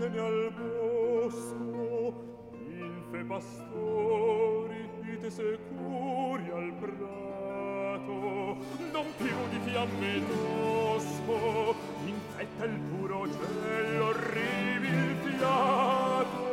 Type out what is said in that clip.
conducetemi al bosco, infe pastori, ite securi al prato, non più di fiamme tosco, infetta il puro cielo, rivi il fiato.